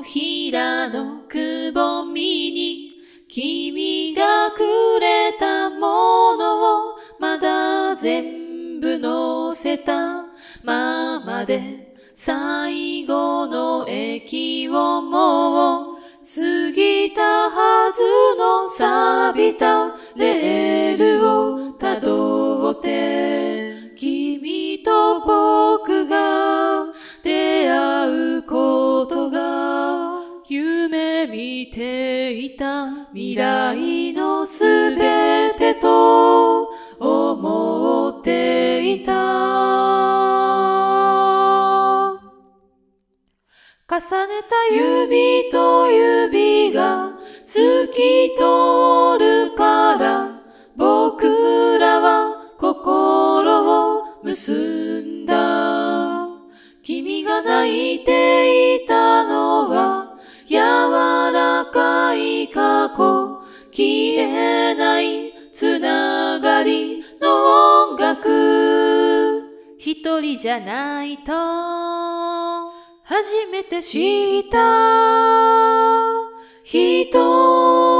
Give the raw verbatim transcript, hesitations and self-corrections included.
ひらのくぼみに君がくれたものをまだ全部乗せたままで最後の駅をもう過ぎたはずの錆びたレールをたどって君と僕が出会うことが夢見ていた未来のすべてと思っていた。重ねた指と指が透き通るから僕らは心を結んだ。君が泣いていたのは柔らかい過去、消えないつながりの音楽。一人じゃないと初めて知った人